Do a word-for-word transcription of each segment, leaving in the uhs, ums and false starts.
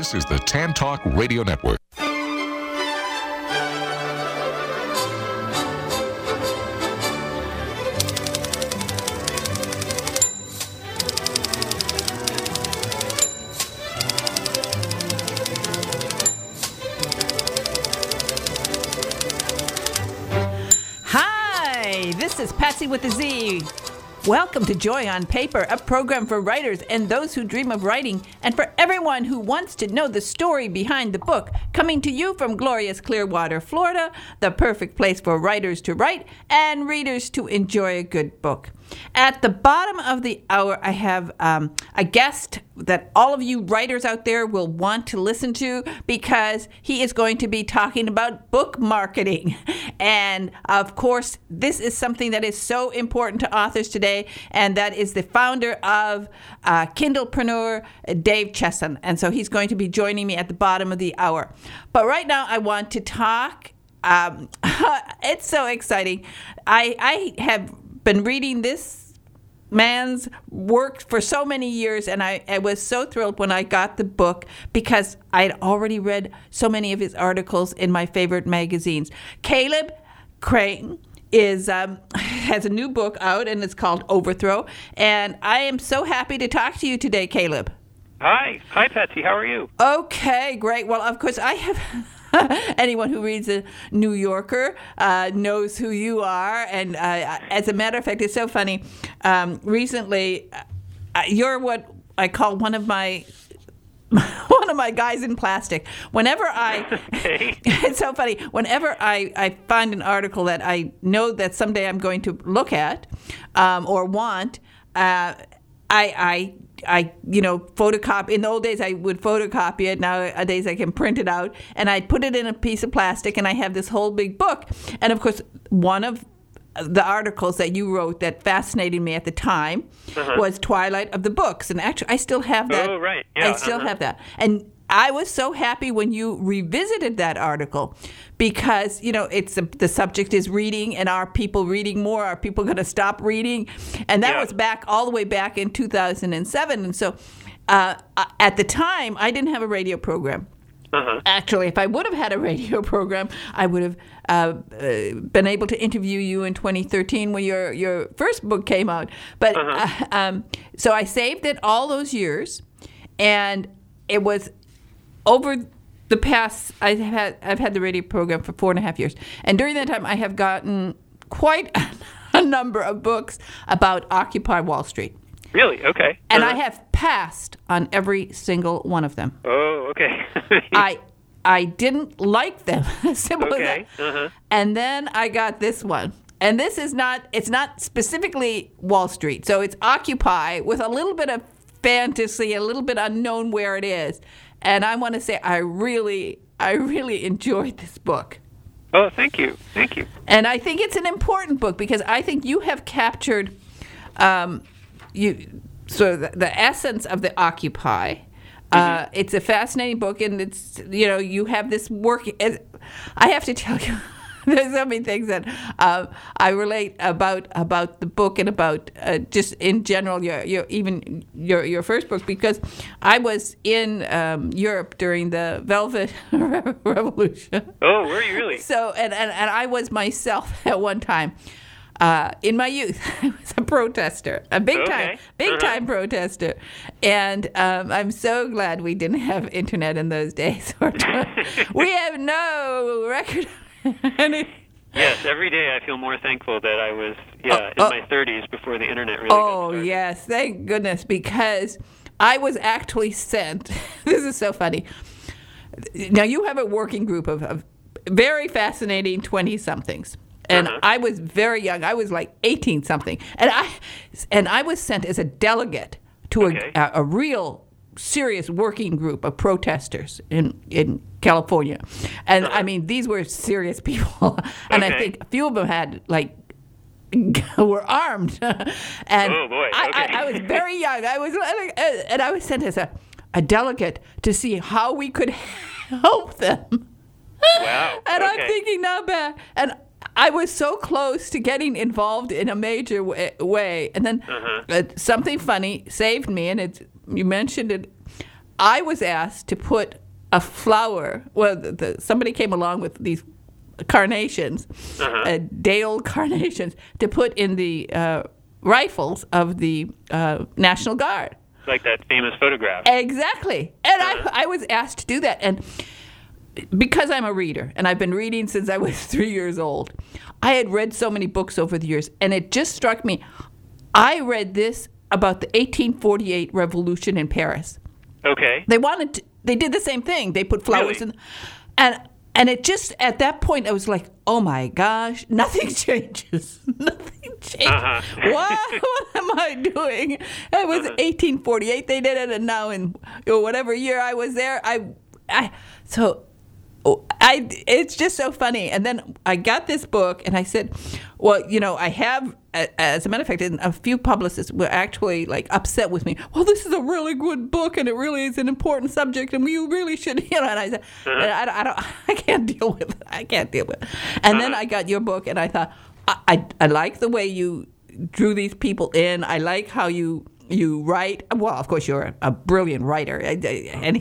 This is the Tan Talk Radio Network. Hi, this is Patsy with a Z. Welcome to Joy on Paper, a program for writers and those who dream of writing, and for everyone who wants to know the story behind the book. Coming to you from glorious Clearwater, Florida, the perfect place for writers to write and readers to enjoy a good book. At the bottom of the hour, I have um, a guest that all of you writers out there will want to listen to, because he is going to be talking about book marketing. And of course, this is something that is so important to authors today, and that is the founder of uh, Kindlepreneur, Dave Chesson. And so he's going to be joining me at the bottom of the hour. But right now, I want to talk. Um, it's so exciting. I, I have been reading this man's work for so many years, and I, I was so thrilled when I got the book, because I had already read so many of his articles in my favorite magazines. Caleb Crane is um, has a new book out, and it's called Overthrow, and I am so happy to talk to you today, Caleb. Hi. Hi, Patsy. How are you? Okay, great. Well, of course, I have... Anyone who reads a New Yorker uh, knows who you are. And uh, as a matter of fact, it's so funny. Um, recently, uh, you're what I call one of my one of my guys in plastic. Whenever I, okay. It's so funny. Whenever I, I find an article that I know that someday I'm going to look at um, or want, uh, I I. I, you know, photocopy. In the old days, I would photocopy it. Nowadays, I can print it out. And I'd put it in a piece of plastic, and I have this whole big book. And, of course, one of the articles that you wrote that fascinated me at the time uh-huh. was Twilight of the Books. And actually, I still have that. Oh, right. Yeah, I still uh-huh. have that. And I was so happy when you revisited that article, because, you know, it's a, the subject is reading, and are people reading more? Are people going to stop reading? And that yeah. was back all the way back in two thousand seven. And so uh, at the time, I didn't have a radio program. Uh-huh. Actually, if I would have had a radio program, I would have uh, uh, been able to interview you in twenty thirteen when your, your first book came out. But uh-huh. uh, um, so I saved it all those years, and it was over the past, I've had I've had the radio program for four and a half years, and during that time, I have gotten quite a number of books about Occupy Wall Street. Really? Okay. And uh-huh. I have passed on every single one of them. Oh, okay. I I didn't like them. Simple okay. as that. Uh-huh. And then I got this one. And this is not, it's not specifically Wall Street. So it's Occupy with a little bit of fantasy, a little bit unknown where it is. And I want to say I really, I really enjoyed this book. Oh, thank you. Thank you. And I think it's an important book, because I think you have captured um, you so the, the essence of the Occupy. Uh, mm-hmm. It's a fascinating book, and it's, you know, you have this work. I have to tell you, there's so many things that uh, I relate about about the book, and about uh, just in general, your, your even your your first book, because I was in um, Europe during the Velvet Revolution. Oh, were you really? So, and, and, and I was myself at one time. Uh, in my youth, I was a protester, a big okay. time, big uh-huh. time protester, and um, I'm so glad we didn't have internet in those days. We have no record. Yes, every day I feel more thankful that I was, yeah, oh, in my thirties before the internet really Oh, got started. yes, thank goodness, because I was actually sent. This is so funny. Now, you have a working group of, of very fascinating twenty-somethings. And uh-huh. I was very young. I was like eighteen-something. And I and I was sent as a delegate to okay. a, a, a real serious working group of protesters in, in California. And, uh-huh. I mean, these were serious people. And okay. I think a few of them had, like, were armed. And oh, boy. I, Okay. I, I was very young. I was, and I was sent as a, a delegate to see how we could help them. Wow. And okay. I'm thinking now back. And I was so close to getting involved in a major way, way. and then uh-huh. uh, something funny saved me, and it's, you mentioned it. I was asked to put a flower. Well, the, the, somebody came along with these carnations, Uh-huh. uh, day-old carnations, to put in the uh, rifles of the uh, National Guard. Like that famous photograph. Exactly. And Uh-huh. I, I was asked to do that. And because I'm a reader, and I've been reading since I was three years old, I had read so many books over the years, and it just struck me. I read this about the eighteen forty-eight revolution in Paris. Okay. They wanted to, they did the same thing. They put flowers Really? in, and and it just, at that point, I was like, oh my gosh, nothing changes. Nothing changes. Uh-huh. What, what am I doing? It was Uh-huh. eighteen forty-eight they did it, and now in you know, whatever year I was there, I, I so. I, it's just so funny. And then I got this book, and I said, well, you know, I have, as a matter of fact, a few publicists were actually like upset with me. Well, this is a really good book, and it really is an important subject, and you really should, you know. And I said, Uh-huh. I, I don't, I can't deal with it. I can't deal with it. And then Uh-huh. I got your book, and I thought, I, I, I like the way you drew these people in. I like how you. You write well. Of course, you're a brilliant writer, and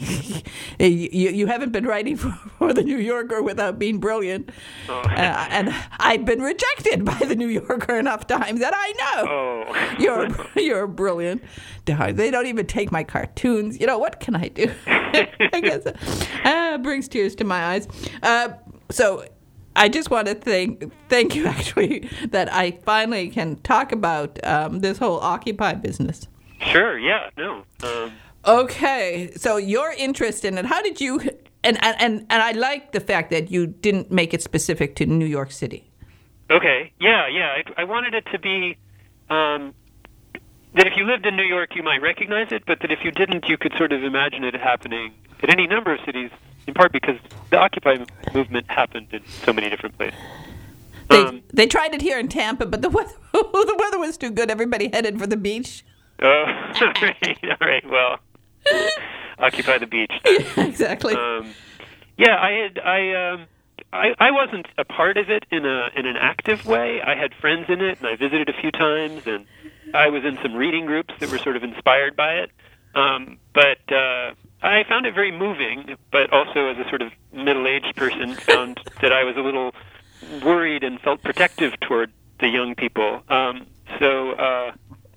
you you haven't been writing for, for the New Yorker without being brilliant. Oh. Uh, and I've been rejected by the New Yorker enough times that I know Oh. you're you're brilliant. They don't even take my cartoons. You know, what can I do? I guess uh, it brings tears to my eyes. Uh, so. I just want to thank thank you, actually, that I finally can talk about um, this whole Occupy business. Sure, yeah, no. Um, Okay, so your interest in it, how did you, and, and, and I like the fact that you didn't make it specific to New York City. okay, yeah, yeah. I, I wanted it to be um, that if you lived in New York, you might recognize it, but that if you didn't, you could sort of imagine it happening at any number of cities, in part because the Occupy movement happened in so many different places. They, Um, they tried it here in Tampa, but the weather, the weather was too good. Everybody headed for the beach. Oh, all right, all right, well, occupy the beach. Exactly. Um, yeah, I had, I, um, I, I wasn't a part of it in a in an active way. I had friends in it, and I visited a few times, and I was in some reading groups that were sort of inspired by it. Um, but uh, I found it very moving, but also as a sort of middle-aged person, found that I was a little worried and felt protective toward the young people. Um, so. Uh,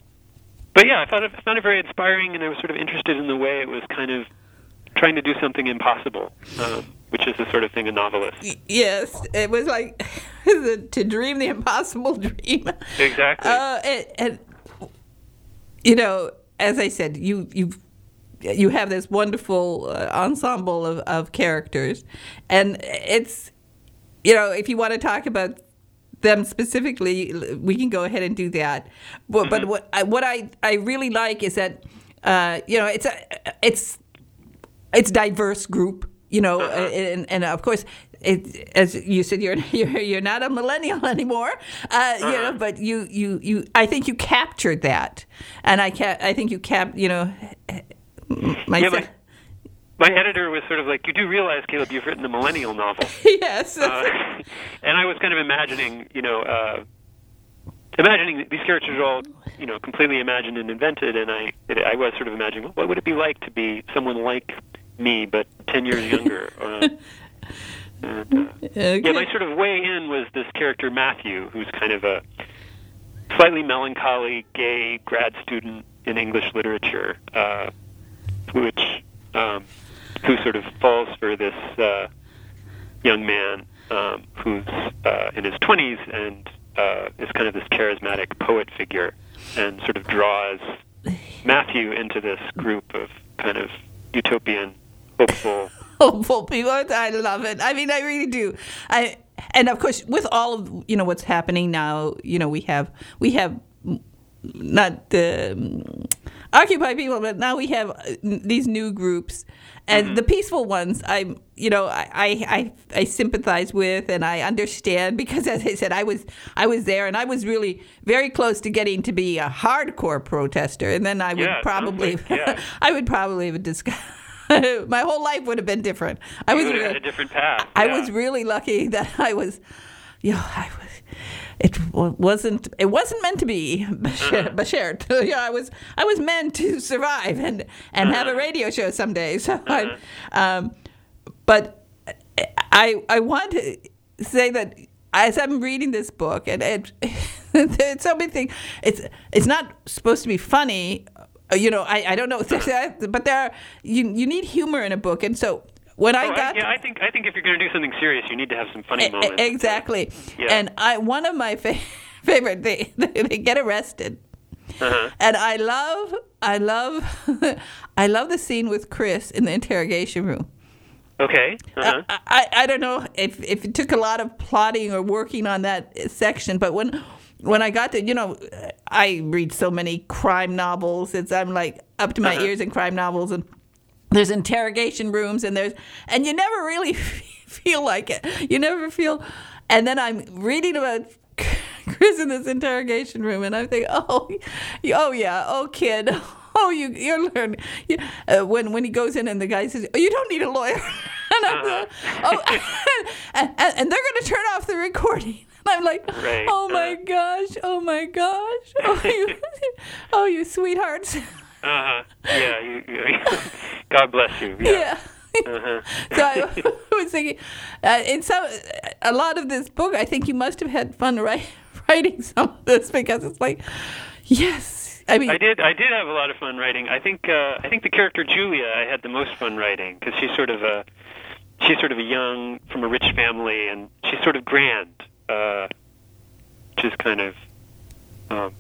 But yeah, I found it, I found it very inspiring, and I was sort of interested in the way it was kind of trying to do something impossible, um, which is the sort of thing a novelist. Yes, it was like to dream the impossible dream. Exactly. Uh, and, and you know, as I said, you you you have this wonderful uh, ensemble of, of characters, and it's, you know, if you want to talk about them specifically, we can go ahead and do that. But, Mm-hmm. but what I, what I, I really like is that uh, you know it's a it's it's diverse group. You know, Uh-huh. and, and of course, it, as you said, you're you're you're not a millennial anymore. Uh, Uh-huh. You know, but you, you, you I think you captured that, and I ca- I think you cap you know. My yeah, my, my editor was sort of like, you do realize, Caleb, you've written a millennial novel. Yes. Uh, and I was kind of imagining, you know, uh, imagining that these characters are all, you know, completely imagined and invented, and I I was sort of imagining, well, what would it be like to be someone like me, but ten years younger? Uh, and, uh, Okay. yeah, my sort of way in was this character, Matthew, who's kind of a slightly melancholy gay grad student in English literature, uh, which... Um, who sort of falls for this uh, young man um, who's uh, in his twenties and uh, is kind of this charismatic poet figure, and sort of draws Matthew into this group of kind of utopian, hopeful... Hopeful people. I love it. I mean, I really do. I and of course, with all of you know what's happening now, you know, we have we have not the um, Occupy people, but now we have uh, these new groups, and Mm-hmm. the peaceful ones. I'm, you know, I, I I sympathize with and I understand because, as I said, I was I was there and I was really very close to getting to be a hardcore protester, and then I would Yeah, it sounds probably like, yeah. I would probably have discussed. My whole life would have been different. I You was would have really, had a different path. I yeah. was really lucky that I was, you know, I was, it wasn't it wasn't meant to be. Uh-huh. Bashert. Yeah, I was I was meant to survive and and uh-huh. have a radio show someday. So, uh-huh. I, um, but I I want to say that as I'm reading this book, and it, it's so many things. It's it's not supposed to be funny. You know, I, I don't know, but there are, you you need humor in a book, and so. When I oh, got I, yeah, I think I think if you're going to do something serious, you need to have some funny moments. Exactly. Yeah. And I one of my fa- favorite they they get arrested, uh-huh. and I love I love I love the scene with Chris in the interrogation room. Okay. Uh-huh. I, I I don't know if if it took a lot of plotting or working on that section, but when when I got to, you know, I read so many crime novels. It's I'm like up to my uh-huh. ears in crime novels, and there's interrogation rooms, and there's and you never really feel like it. You never feel, and then I'm reading about Chris in this interrogation room, and I think, oh, oh yeah, oh kid, oh you you're learning. You, uh, when when he goes in and the guy says, oh, you don't need a lawyer, and I'm uh, oh, and, and, and they're going to turn off the recording. And I'm like, right. oh my uh-huh. gosh, oh my gosh, oh you, oh you sweethearts. Uh-huh. Yeah. You, you, God bless you. Yeah. yeah. Uh-huh. So I was thinking, uh, in some, a lot of this book, I think you must have had fun write, writing some of this, because it's like, yes. I mean, I did. I did have a lot of fun writing. I think. Uh, I think the character Julia, I had the most fun writing, because she's sort of a, she's sort of a young, from a rich family, and she's sort of grand, uh, which is kind of. Um,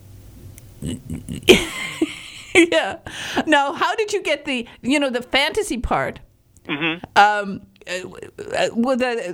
yeah. Now, how did you get the, you know, the fantasy part? Mm-hmm. Um, uh, with the,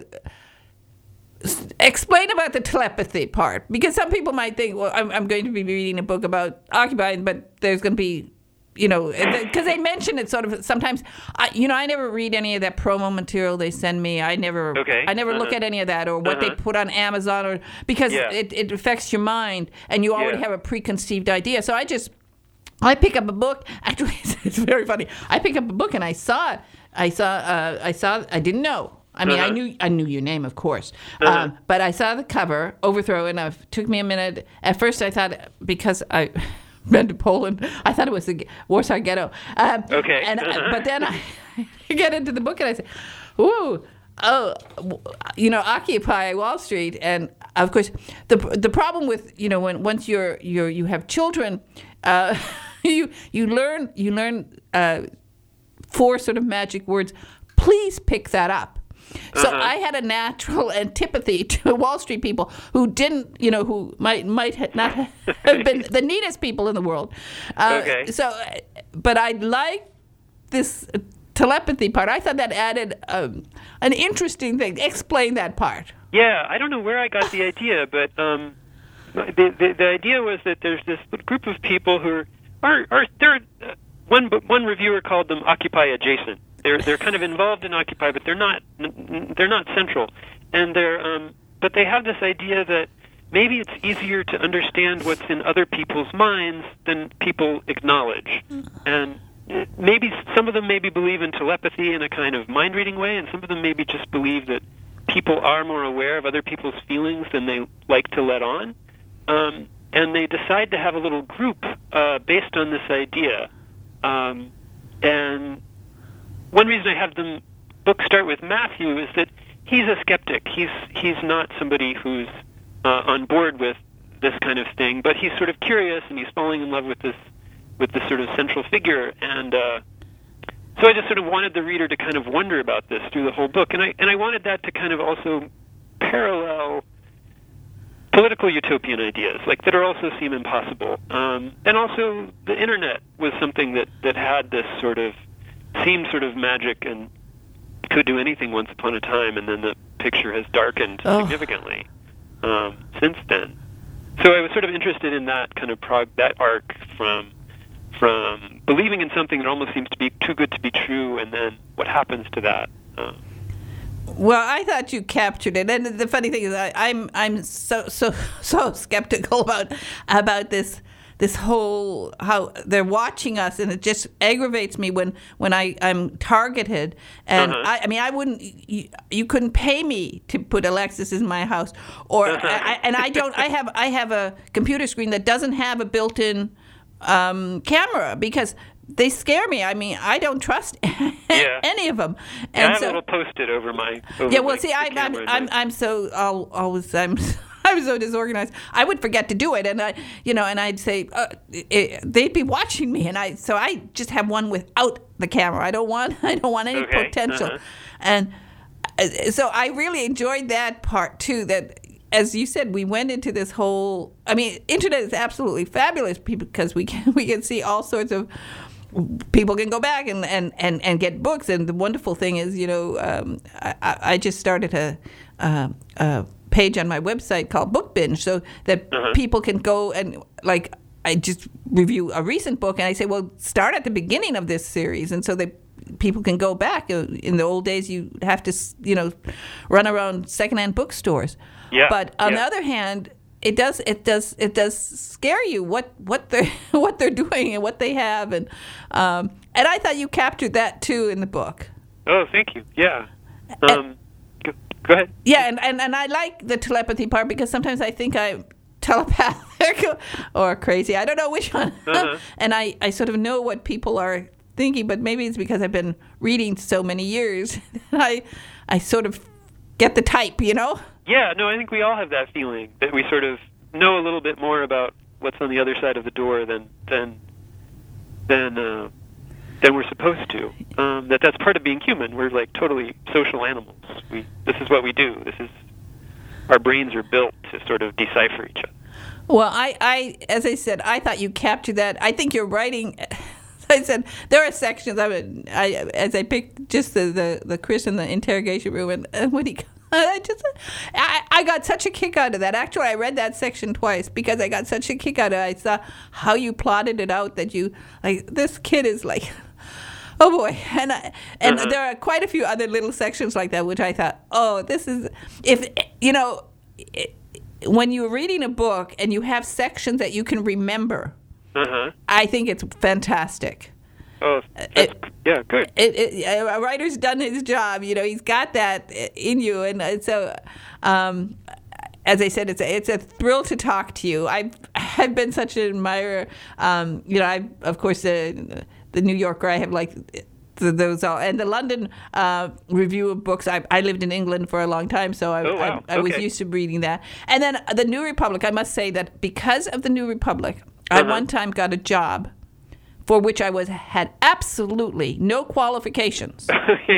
uh, explain about the telepathy part, because some people might think, well, I'm, I'm going to be reading a book about Occupy, but there's going to be, you know, because they mention it sort of sometimes. I, you know, I never read any of that promo material they send me. I never, okay. I never uh-huh. look at any of that, or what uh-huh. they put on Amazon, or because yeah. it, it affects your mind, and you already yeah. have a preconceived idea. So I just. I pick up a book. Actually, it's very funny. I pick up a book and I saw it. I saw. Uh, I saw. I didn't know. I mean, uh-huh. I knew. I knew your name, of course. Uh-huh. Um, but I saw the cover, Overthrow, and it took me a minute. At first, I thought, because I been to Poland, I thought it was the Warsaw Ghetto. Um, okay. And uh-huh. but then I get into the book and I say, "Ooh, oh, you know, Occupy Wall Street." And of course, the the problem with, you know, when once you're you're you have children. Uh, you you learn you learn uh, four sort of magic words. Please pick that up. So uh-huh. I had a natural antipathy to Wall Street people who didn't, you know, who might might not have been the neatest people in the world. Uh, okay. So, but I like this telepathy part. I thought that added um, an interesting thing. Explain that part. Yeah, I don't know where I got the idea, but um, the, the the idea was that there's this group of people who are are, are they're uh, one one reviewer called them Occupy adjacent. They're they're kind of involved in Occupy, but they're not they're not central, and they're um, but they have this idea that maybe it's easier to understand what's in other people's minds than people acknowledge, and maybe some of them maybe believe in telepathy in a kind of mind-reading way, and some of them maybe just believe that people are more aware of other people's feelings than they like to let on. Um, and they decide to have a little group uh, based on this idea. Um, and one reason I have the book start with Matthew is that he's a skeptic. He's he's not somebody who's uh, on board with this kind of thing, but he's sort of curious, and he's falling in love with this with this sort of central figure. And uh, so I just sort of wanted the reader to kind of wonder about this through the whole book, and I and I wanted that to kind of also parallel political utopian ideas, like that are also seem impossible. Um, and also the internet was something that, that had this sort of, seemed sort of magic and could do anything once upon a time, and then the picture has darkened oh. significantly um, since then. So I was sort of interested in that kind of prog, that arc from from believing in something that almost seems to be too good to be true, and then what happens to that. Um, Well, I thought you captured it, and the funny thing is, I, I'm I'm so so so skeptical about about this this whole how they're watching us, and it just aggravates me when when I I'm targeted. And Uh-huh. I, I mean, I wouldn't you, you couldn't pay me to put Alexis in my house, or Uh-huh. I, and I don't. I have I have a computer screen that doesn't have a built-in um, camera because they scare me. I mean, I don't trust Yeah. any of them. Yeah, And I have so, a little post-it over my. Over yeah, well, my, see, the I, I'm camera in I'm my- I'm so I'll always I'm I'm so disorganized. I would forget to do it, and I you know, and I'd say uh, it, they'd be watching me, and I so I just have one without the camera. I don't want I don't want any Okay, potential, uh-huh. and uh, so I really enjoyed that part too. That, as you said, we went into this whole. I mean, internet is absolutely fabulous because we can we can see all sorts of. People can go back and, and, and, and get books, and the wonderful thing is, you know, um, I, I just started a, uh, a page on my website called Book Binge, so that Uh-huh. people can go and, like, I just review a recent book, and I say, well, start at the beginning of this series, and so that people can go back. In the old days, you have to, you know, run around secondhand bookstores. Yeah, But on yeah. the other hand, it does it does it does scare you what what they're what they're doing and what they have, and um, and I thought you captured that too in the book. Oh, thank you. Yeah. Um, go, go ahead. Yeah, and, and, and I like the telepathy part because sometimes I think I'm telepathic or crazy. I don't know which one. Uh-huh. And I, I sort of know what people are thinking, but maybe it's because I've been reading so many years. I I sort of get the type, you know? Yeah, no, I think we all have that feeling that we sort of know a little bit more about what's on the other side of the door than than than uh, than we're supposed to. Um, that that's part of being human. We're like totally social animals. We this is what we do. This is our brains are built to sort of decipher each other. Well, I, I as I said, I thought you captured that. I think you're writing. I said there are sections of it. I as I picked just the the, the Chris in the interrogation room, and, and when he. I just, I, I got such a kick out of that. Actually, I read that section twice because I got such a kick out of it. I saw how you plotted it out, that you, like, this kid is like, oh boy. And I, and Uh-huh. there are quite a few other little sections like that, which I thought, oh, this is, if, you know, it, when you're reading a book and you have sections that you can remember, Uh-huh. I think it's fantastic. Oh, that's, It- yeah, good. It, it, a writer's done his job. You know, he's got that in you, and uh, so, um, as I said, it's a, it's a thrill to talk to you. I've I've been such an admirer. Um, you know, I of course the the New Yorker. I have like the, those all, and the London uh, Review of Books. I I lived in England for a long time, so I Oh, wow. I, I was Okay. used to reading that. And then the New Republic. I must say that because of the New Republic, I Uh-huh. one time got a job for which I was had absolutely no qualifications.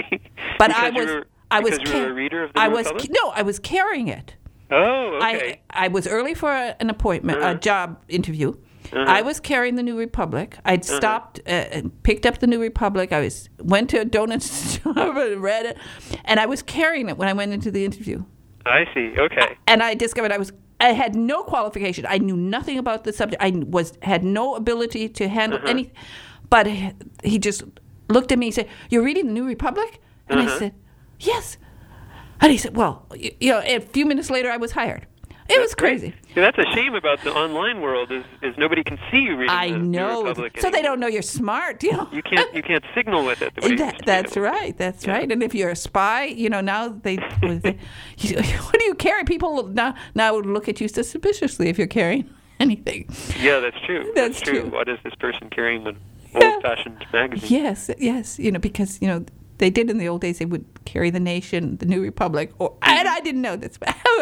But I Because you was were- I was because you were ca- a reader of the I New was Republic? no, I was carrying it. Oh, okay. I I was early for a, an appointment, Uh-huh. a job interview. Uh-huh. I was carrying the New Republic. I'd stopped uh, and picked up the New Republic. I was went to a donut store and read it, and I was carrying it when I went into the interview. I see. Okay. And I discovered I was I had no qualification. I knew nothing about the subject. I was had no ability to handle Uh-huh. any. But he, he just looked at me and said, "You're reading the New Republic?" And I Uh-huh. said, "Yes." And he said, "Well, you, you know." A few minutes later, I was hired. It was crazy. See, that's a shame about the online world is, is nobody can see you reading I the New know. Republic So they anymore. don't know you're smart, you know. You can't you can't signal with it the way you That, used to be that's able to. right. That's Yeah. right. And if you're a spy, you know, now they, they you, what do you carry? People now now look at you suspiciously if you're carrying anything. Yeah, that's true. That's true. true. What is this person carrying an Yeah. old-fashioned magazine? Yes, yes. You know, because, you know, they did in the old days, they would carry the Nation, the New Republic, or, and I didn't know this.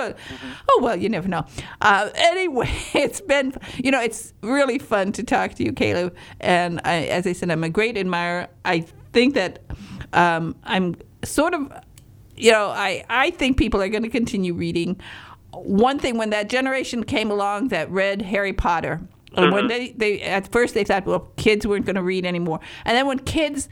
Oh, well, you never know. Uh, anyway, it's been, you know, it's really fun to talk to you, Caleb. And I, as I said, I'm a great admirer. I think that um, I'm sort of, you know, I, I think people are going to continue reading. One thing, when that generation came along that read Harry Potter, uh, when they, they at first they thought, well, kids weren't going to read anymore. And then when kids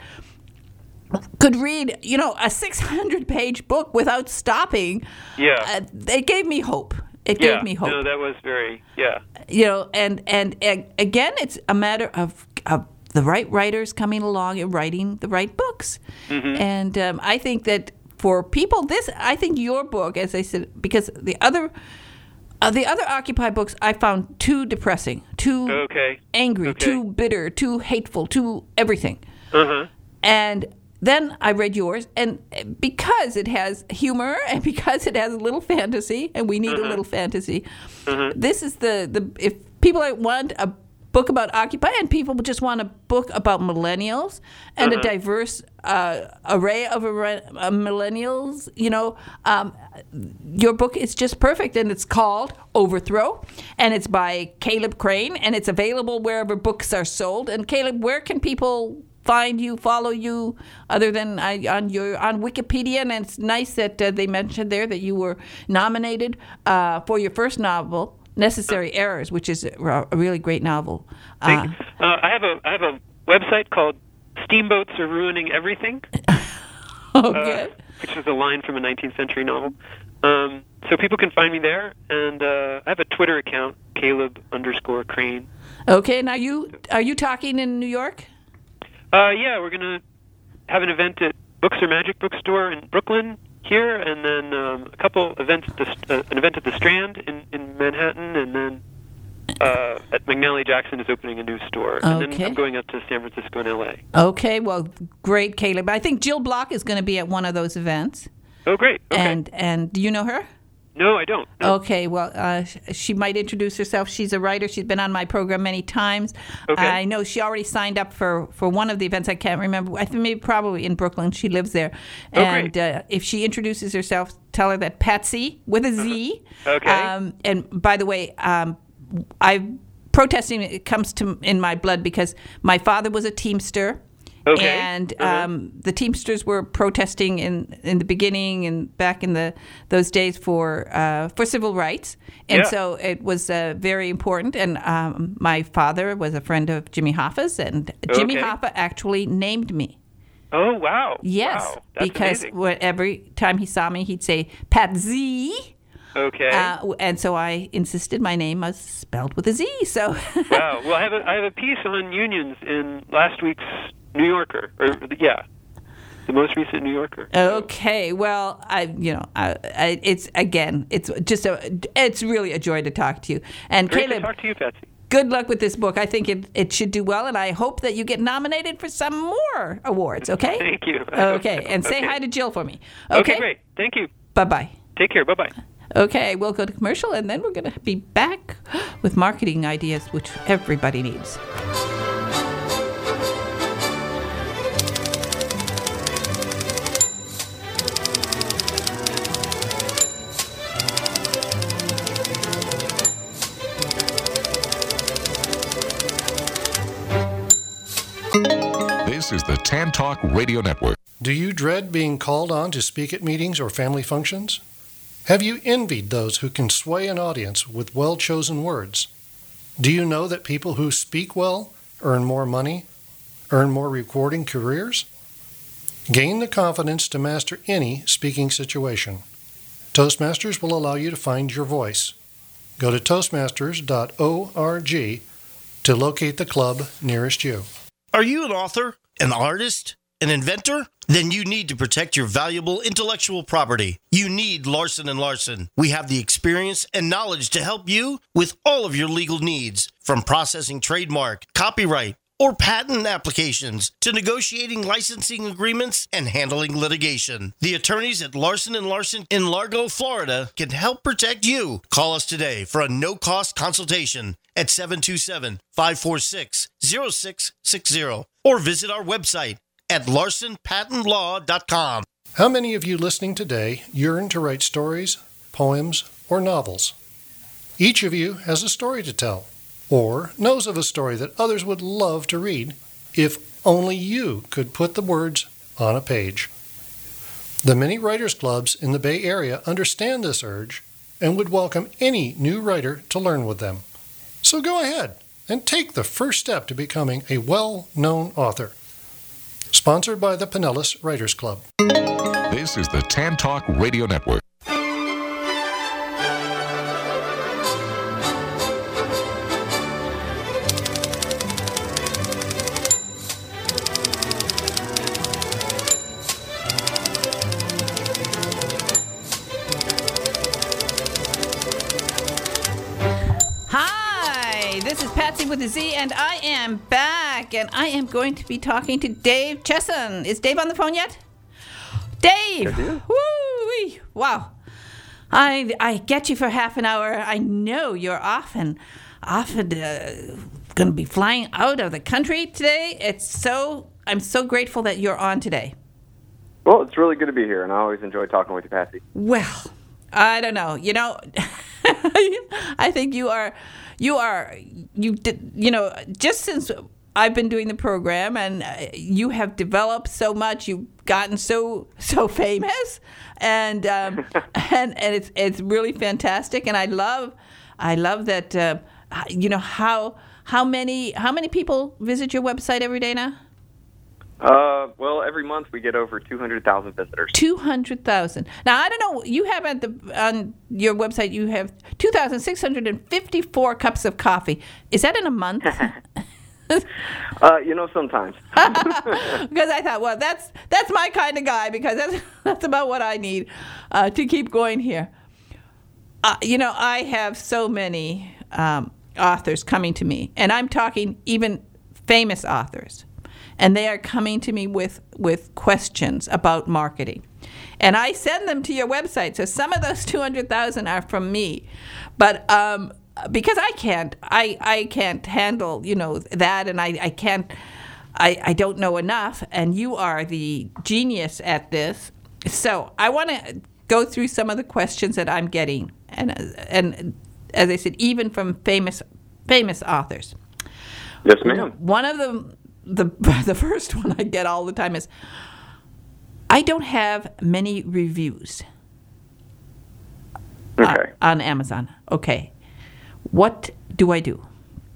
could read, you know, a six hundred page book without stopping, Yeah. uh, it gave me hope. It yeah. gave me hope. No, that was very yeah. You know, and, and and again, it's a matter of, of the right writers coming along and writing the right books. Mm-hmm. And um, I think that for people, this, I think your book, as I said, because the other Uh, the other Occupy books I found too depressing, too Okay. angry, Okay. too bitter, too hateful, too everything. Uh-huh. And then I read yours, and because it has humor and because it has a little fantasy, and we need Uh-huh. a little fantasy, Uh-huh. this is the, the if people want a book about Occupy and people just want a book about millennials and Uh-huh. a diverse uh, array of array, uh, millennials, you know, um, your book is just perfect, and it's called Overthrow, and it's by Caleb Crane, and it's available wherever books are sold. And Caleb, where can people find you, follow you, other than I, on your on Wikipedia? And it's nice that uh, they mentioned there that you were nominated uh, for your first novel, Necessary Errors, which is a, a really great novel. Thank you. Uh, I have a I have a website called Steamboats Are Ruining Everything. Okay. Uh, which is a line from a nineteenth century novel. Um, so people can find me there, and uh, I have a Twitter account, Caleb underscore Crane. Okay. Now you are you talking in New York? Uh, yeah, we're gonna have an event at Books or Magic Bookstore in Brooklyn here, and then um, a couple events, at the, uh, an event at the Strand in, in Manhattan, and then uh, at McNally Jackson is opening a new store, and Okay. then I'm going up to San Francisco and L A. Okay. Well, great, Caleb. I think Jill Block is going to be at one of those events. Oh, great. Okay. And and do you know her? no, I don't. No. Okay, well, uh, sh- she might introduce herself. She's a writer. She's been on my program many times. Okay. I know she already signed up for, for one of the events. I can't remember. I think maybe probably in Brooklyn. She lives there. Oh, and great. uh, if she introduces herself, tell her that Patsy with a Z. Okay. Um, and by the way, um, I protesting it comes to in my blood because my father was a Teamster. Okay. And Uh-huh. um, the Teamsters were protesting in, in the beginning and back in the those days for uh, for civil rights, and Yeah. so it was uh, very important. And um, my father was a friend of Jimmy Hoffa's, and Jimmy Okay. Hoffa actually named me. Oh, wow. Yes, Wow. That's because amazing. when, every time he saw me, he'd say Pat Z. Okay. Uh, and so I insisted my name was spelled with a Z. So Wow. Well, I have a I have a piece on unions in last week's New Yorker, or yeah, the most recent New Yorker. Okay, well, I, you know, I, I, it's again, it's just a, it's really a joy to talk to you. And Great Caleb, to talk to you, Patsy. good luck with this book. I think it, it should do well, and I hope that you get nominated for some more awards. Okay. Thank you. Okay, and say Okay. hi to Jill for me. Okay, Okay, great. Thank you. Bye bye. Take care. Bye bye. Okay, we'll go to commercial, and then we're going to be back with marketing ideas, which everybody needs. This is the Tan Talk Radio Network. Do you dread being called on to speak at meetings or family functions? Have you envied those who can sway an audience with well-chosen words? Do you know that people who speak well earn more money, earn more rewarding careers? Gain the confidence to master any speaking situation. Toastmasters will allow you to find your voice. Go to toastmasters dot org to locate the club nearest you. Are you an author, an artist, an inventor? Then you need to protect your valuable intellectual property. You need Larson and Larson. We have the experience and knowledge to help you with all of your legal needs, from processing trademark, copyright, or patent applications to negotiating licensing agreements and handling litigation. The attorneys at Larson and Larson in Largo, Florida can help protect you. Call us today for a no-cost consultation at seven two seven, five four six, zero six six zero or visit our website at larson patent law dot com. How many of you listening today yearn to write stories, poems, or novels? Each of you has a story to tell, or knows of a story that others would love to read if only you could put the words on a page. The many writers' clubs in the Bay Area understand this urge and would welcome any new writer to learn with them. So go ahead and take the first step to becoming a well-known author. Sponsored by the Pinellas Writers Club. This is the Tan Talk Radio Network. Patsy with a Z, and I am back, and I am going to be talking to Dave Chesson. Is Dave on the phone yet? Dave! Woo-wee. Wow. I I get you for half an hour. I know you're often, often uh, going to be flying out of the country today. It's so, I'm so grateful that you're on today. Well, it's really good to be here, and I always enjoy talking with you, Patsy. Well, I don't know. You know, I think you are, you are, you did, you know, just since I've been doing the program, and uh, you have developed so much. You've gotten so so famous, and um, and and it's it's really fantastic. And I love, I love that. Uh, you know how how many how many people visit your website every day now? Uh, well, every month we get over two hundred thousand visitors. two hundred thousand. Now, I don't know, you have at the on your website, you have two thousand six hundred fifty-four cups of coffee. Is that in a month? uh, you know, sometimes. Because I thought, well, that's that's my kind of guy, because that's, that's about what I need uh, to keep going here. Uh, you know, I have so many um, authors coming to me, and I'm talking even famous authors. And they are coming to me with, with questions about marketing. And I send them to your website. So some of those two hundred thousand are from me. But um, because I can't, I, I can't handle, you know, that, and I, I can't, I, I don't know enough. And you are the genius at this. So I want to go through some of the questions that I'm getting. And, and as I said, even from famous, famous authors. Yes, ma'am. One of them, The the first one I get all the time is, I don't have many reviews okay. uh, on Amazon. Okay. What do I do?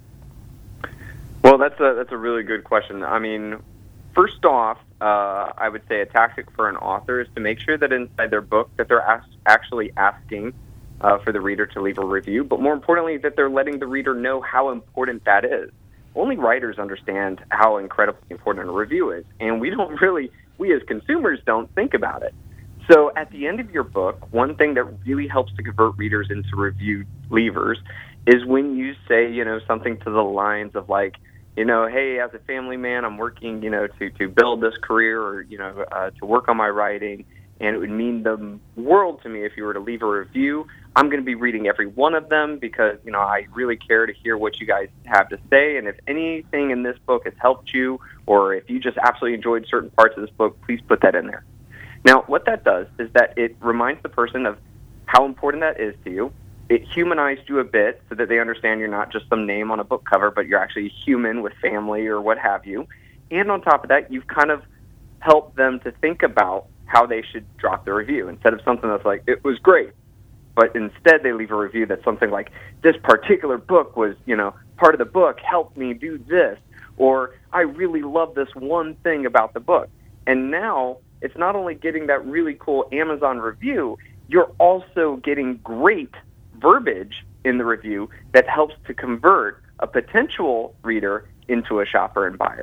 Well, that's a, that's a really good question. I mean, first off, uh, I would say a tactic for an author is to make sure that inside their book that they're as- actually asking uh, for the reader to leave a review, but more importantly, that they're letting the reader know how important that is. Only writers understand how incredibly important a review is, and we don't really, we as consumers don't think about it. So at the end of your book, one thing that really helps to convert readers into review leavers is when you say, you know, something to the lines of like, you know, hey, as a family man, I'm working, you know, to, to build this career or, you know, uh, to work on my writing, and it would mean the world to me if you were to leave a review. I'm going to be reading every one of them because, you know, I really care to hear what you guys have to say. And if anything in this book has helped you, or if you just absolutely enjoyed certain parts of this book, please put that in there. Now, what that does is that it reminds the person of how important that is to you. It humanized you a bit so that they understand you're not just some name on a book cover, but you're actually a human with family or what have you. And on top of that, you've kind of helped them to think about how they should drop the review instead of something that's like, it was great. But instead they leave a review that's something like, this particular book was, you know, part of the book helped me do this, or I really love this one thing about the book. And now it's not only getting that really cool Amazon review, you're also getting great verbiage in the review that helps to convert a potential reader into a shopper and buyer.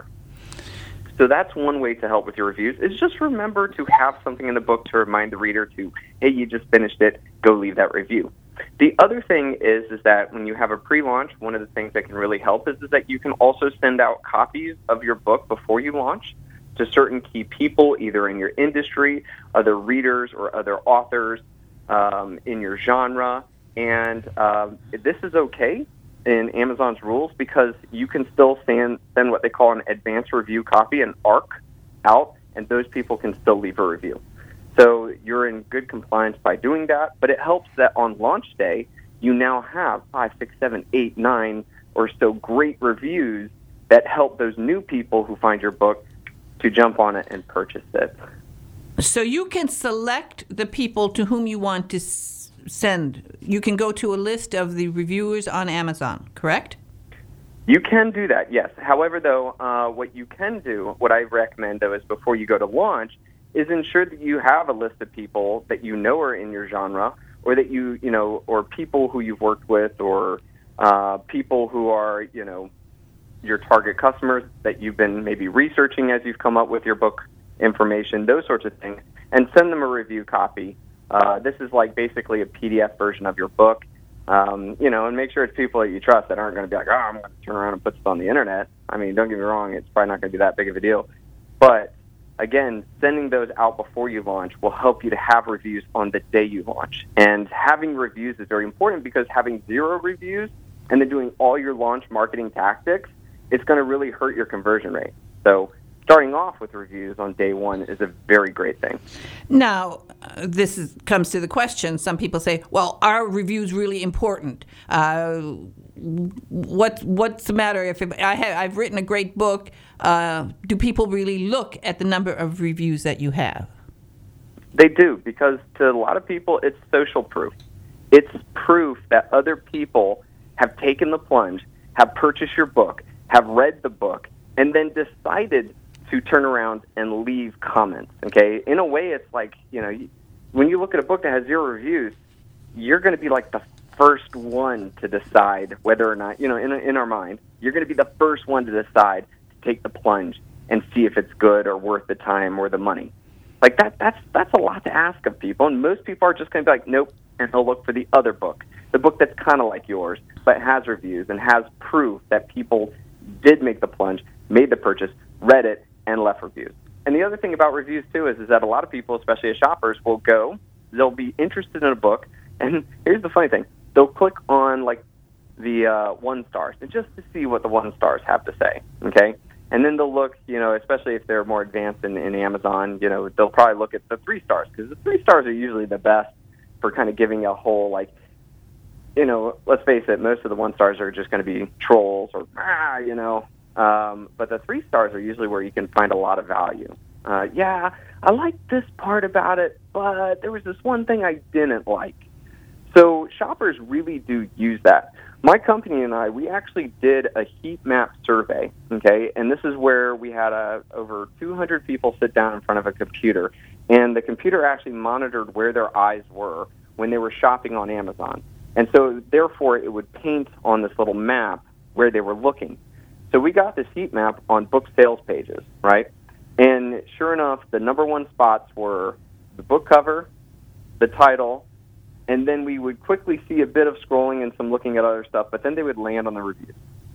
So that's one way to help with your reviews, is just remember to have something in the book to remind the reader to, hey, you just finished it, go leave that review. The other thing is is that when you have a pre-launch, one of the things that can really help is, is that you can also send out copies of your book before you launch to certain key people, either in your industry, other readers, or other authors um, in your genre. And um, this is okay in Amazon's rules because you can still send, send what they call an advanced review copy, an A R C, out, and those people can still leave a review. So you're in good compliance by doing that, but it helps that on launch day, you now have five, six, seven, eight, nine or so great reviews that help those new people who find your book to jump on it and purchase it. So you can select the people to whom you want to s- send. You can go to a list of the reviewers on Amazon, correct? You can do that, yes. However, though, uh, what you can do, what I recommend, though, is before you go to launch, is ensure that you have a list of people that you know are in your genre, or that you, you know, or people who you've worked with, or uh, people who are, you know, your target customers that you've been maybe researching as you've come up with your book information, those sorts of things, and send them a review copy. Uh, this is like basically a P D F version of your book. Um, you know, and make sure it's people that you trust that aren't going to be like, oh, I'm going to turn around and put this on the internet. I mean, don't get me wrong, it's probably not going to be that big of a deal. But, again, sending those out before you launch will help you to have reviews on the day you launch. And having reviews is very important because having zero reviews and then doing all your launch marketing tactics, it's going to really hurt your conversion rate. So starting off with reviews on day one is a very great thing. Now, uh, this is, comes to the question. Some people say, well, are reviews really important? Uh, what, what's the matter if it, I have, I've written a great book? Uh, do people really look at the number of reviews that you have? They do, because to a lot of people, it's social proof. It's proof that other people have taken the plunge, have purchased your book, have read the book, and then decided to turn around and leave comments, okay? In a way, it's like, you know, when you look at a book that has zero reviews, you're going to be like the first one to decide whether or not, you know, in, in our mind, you're going to be the first one to decide to take the plunge and see if it's good or worth the time or the money. Like, that, that's, that's a lot to ask of people, and most people are just going to be like, nope, and they'll look for the other book, the book that's kind of like yours, but has reviews and has proof that people did make the plunge, made the purchase, read it, and left reviews. And the other thing about reviews, too, is, is that a lot of people, especially as shoppers, will go, they'll be interested in a book, and here's the funny thing, they'll click on, like, the uh, one stars, and just to see what the one stars have to say, okay? And then they'll look, you know, especially if they're more advanced in, in Amazon, you know, they'll probably look at the three stars, because the three stars are usually the best for kind of giving a whole, like, you know, let's face it, most of the one stars are just going to be trolls or, ah, you know, Um, but the three stars are usually where you can find a lot of value. Uh, yeah, I like this part about it, but there was this one thing I didn't like. So shoppers really do use that. My company and I, we actually did a heat map survey, okay? And this is where we had uh, over two hundred people sit down in front of a computer, and the computer actually monitored where their eyes were when they were shopping on Amazon. And so, therefore, it would paint on this little map where they were looking. So we got this heat map on book sales pages, right? And sure enough, the number one spots were the book cover, the title, and then we would quickly see a bit of scrolling and some looking at other stuff, but then they would land on the reviews.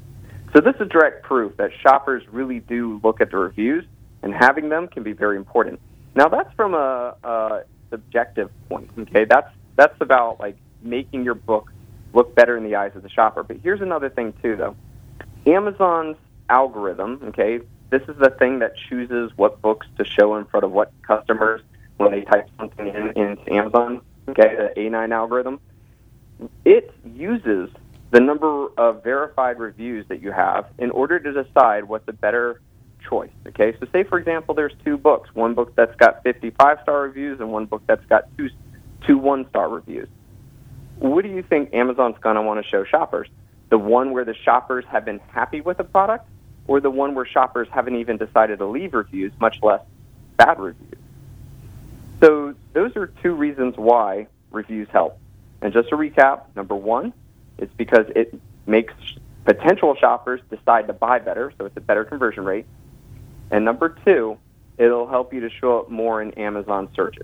So this is direct proof that shoppers really do look at the reviews, and having them can be very important. Now, that's from a, a subjective point, okay? That's, that's about, like, making your book look better in the eyes of the shopper. But here's another thing, too, though. Amazon's algorithm, okay, this is the thing that chooses what books to show in front of what customers when they type something in into Amazon, okay, the A nine algorithm. It uses the number of verified reviews that you have in order to decide what's a better choice, okay? So say, for example, there's two books, one book that's got fifty-five star reviews and one book that's got two, two one-star reviews. What do you think Amazon's going to want to show shoppers? The one where the shoppers have been happy with the product, or the one where shoppers haven't even decided to leave reviews, much less bad reviews? So those are two reasons why reviews help. And just to recap, number one, it's because it makes potential shoppers decide to buy better, so it's a better conversion rate. And number two, it'll help you to show up more in Amazon searches.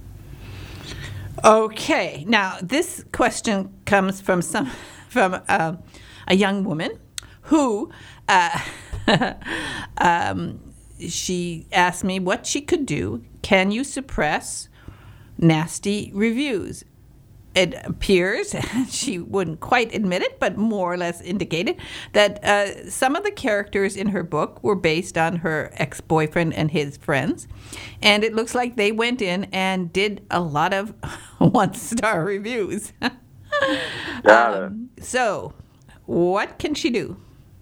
Okay. Now, this question comes from some from uh, a young woman who uh, um, she asked me what she could do. Can you suppress nasty reviews? It appears, she wouldn't quite admit it, but more or less indicated that uh, some of the characters in her book were based on her ex-boyfriend and his friends. And it looks like they went in and did a lot of one-star reviews. um, so, what can she do?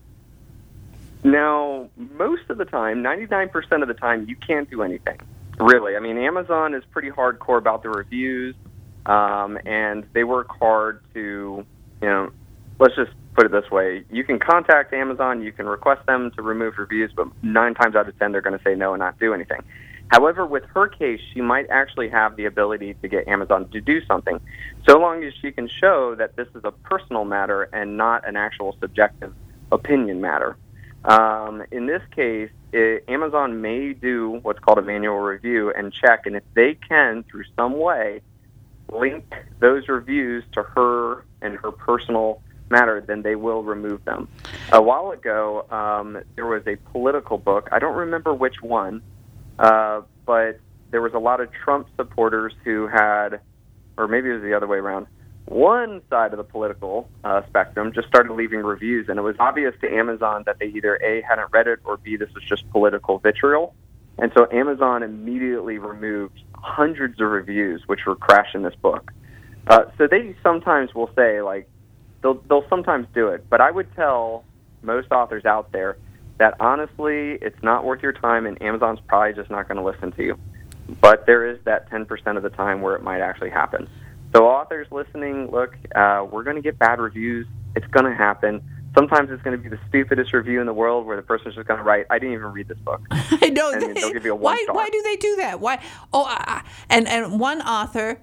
Now, most of the time, ninety-nine percent of the time, you can't do anything, really. I mean, Amazon is pretty hardcore about the reviews. Um, and they work hard to, you know, let's just put it this way. You can contact Amazon, you can request them to remove reviews, but nine times out of ten, they're going to say no and not do anything. However, with her case, she might actually have the ability to get Amazon to do something, so long as she can show that this is a personal matter and not an actual subjective opinion matter. Um, in this case, it, Amazon may do what's called a manual review and check, and if they can, through some way, link those reviews to her and her personal matter, then they will remove them. A while ago, um, there was a political book. I don't remember which one, uh, but there was a lot of Trump supporters who had, or maybe it was the other way around, one side of the political uh, spectrum just started leaving reviews, and it was obvious to Amazon that they either A, hadn't read it, or B, this was just political vitriol. And so Amazon immediately removed hundreds of reviews which were crashing this book. Uh, so they sometimes will say, like, they'll, they'll sometimes do it. But I would tell most authors out there that, honestly, it's not worth your time, and Amazon's probably just not going to listen to you. But there is that ten percent of the time where it might actually happen. So authors listening, look, uh, we're going to get bad reviews. It's going to happen. Sometimes it's going to be the stupidest review in the world where the person's just going to write, I didn't even read this book. I know. And They, they'll give you a one why, star. why do they do that? Why? Oh, uh, and, and one author,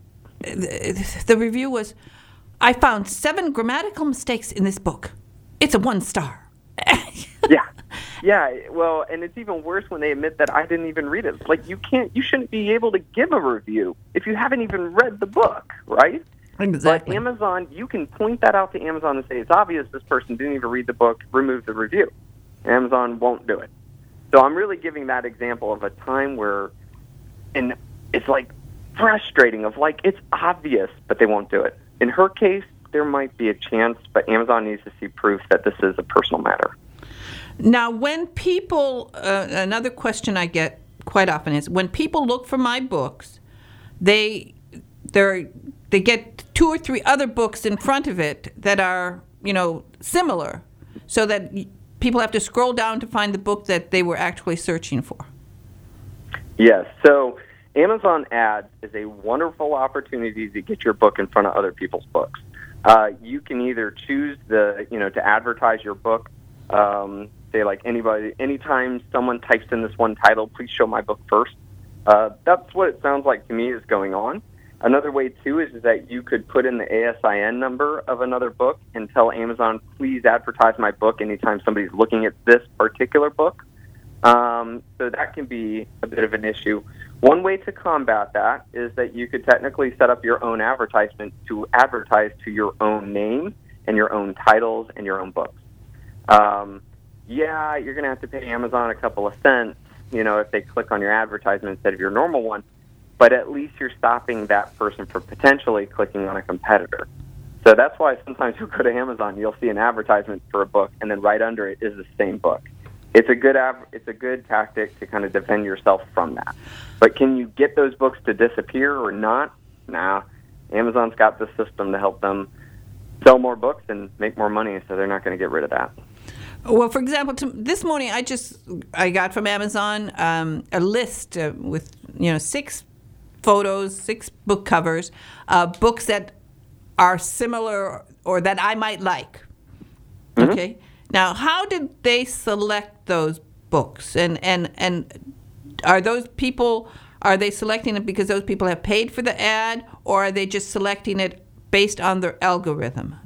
the, the review was, I found seven grammatical mistakes in this book. It's a one star. Yeah. Yeah, well, and it's even worse when they admit that I didn't even read it. Like, you can't, you shouldn't be able to give a review if you haven't even read the book, right? Exactly. But Amazon, you can point that out to Amazon and say, it's obvious this person didn't even read the book, remove the review. Amazon won't do it. So I'm really giving that example of a time where, and it's like frustrating of like, it's obvious, but they won't do it. In her case, there might be a chance, but Amazon needs to see proof that this is a personal matter. Now, when people, uh, another question I get quite often is, when people look for my books, they they they get two or three other books in front of it that are, you know, similar, so that people have to scroll down to find the book that they were actually searching for. Yes, so Amazon Ads is a wonderful opportunity to get your book in front of other people's books. Uh, you can either choose the, you know, to advertise your book. Um, say like anybody, anytime someone types in this one title, please show my book first. Uh, that's what it sounds like to me is going on. Another way too is, is that you could put in the A S I N number of another book and tell Amazon, please advertise my book anytime somebody's looking at this particular book. Um, so that can be a bit of an issue. One way to combat that is that you could technically set up your own advertisement to advertise to your own name and your own titles and your own books. Um, yeah, you're going to have to pay Amazon a couple of cents, you know, if they click on your advertisement instead of your normal one, but at least you're stopping that person from potentially clicking on a competitor. So that's why sometimes you'll go to Amazon, you'll see an advertisement for a book, and then right under it is the same book. It's a good av- it's a good tactic to kind of defend yourself from that. But can you get those books to disappear or not? Nah. Amazon's got the system to help them sell more books and make more money, so they're not going to get rid of that. Well, for example, to, this morning I just I got from Amazon um, a list uh, with you know six photos, six book covers, uh, books that are similar or that I might like. Mm-hmm. Okay. Now, how did they select those books? And, and and are those people, are they selecting it because those people have paid for the ad, or are they just selecting it based on their algorithm?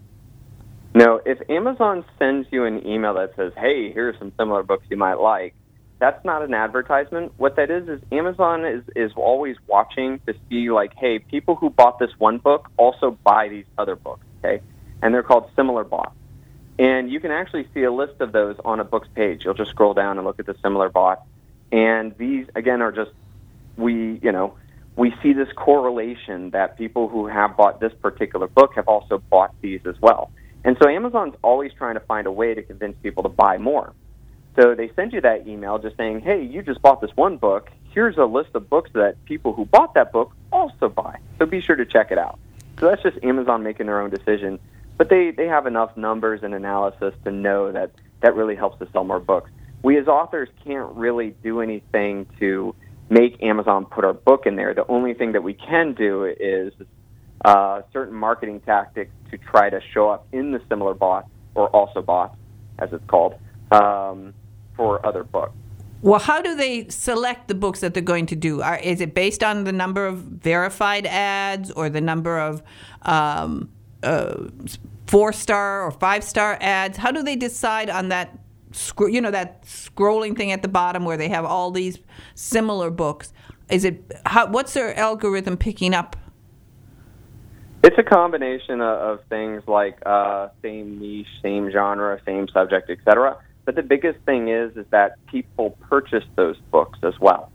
No, if Amazon sends you an email that says, hey, here are some similar books you might like, that's not an advertisement. What that is is Amazon is, is always watching to see, like, hey, people who bought this one book also buy these other books, okay? And they're called similar bots. And you can actually see a list of those on a book's page. You'll just scroll down and look at the similar bots. And these, again, are just, we, you know, we see this correlation that people who have bought this particular book have also bought these as well. And so Amazon's always trying to find a way to convince people to buy more. So they send you that email just saying, hey, you just bought this one book. Here's a list of books that people who bought that book also buy. So be sure to check it out. So that's just Amazon making their own decision. But they, they have enough numbers and analysis to know that that really helps to sell more books. We as authors can't really do anything to make Amazon put our book in there. The only thing that we can do is uh, certain marketing tactics to try to show up in the similar bots, or also bots, as it's called, um, for other books. Well, how do they select the books that they're going to do? Are, is it based on the number of verified ads or the number of um, uh, four-star or five-star ads? How do they decide on that, sc- you know, that scrolling thing at the bottom where they have all these similar books? Is it how, what's their algorithm picking up? It's a combination of, of things like uh, same niche, same genre, same subject, et cetera. But the biggest thing is is that people purchase those books as well.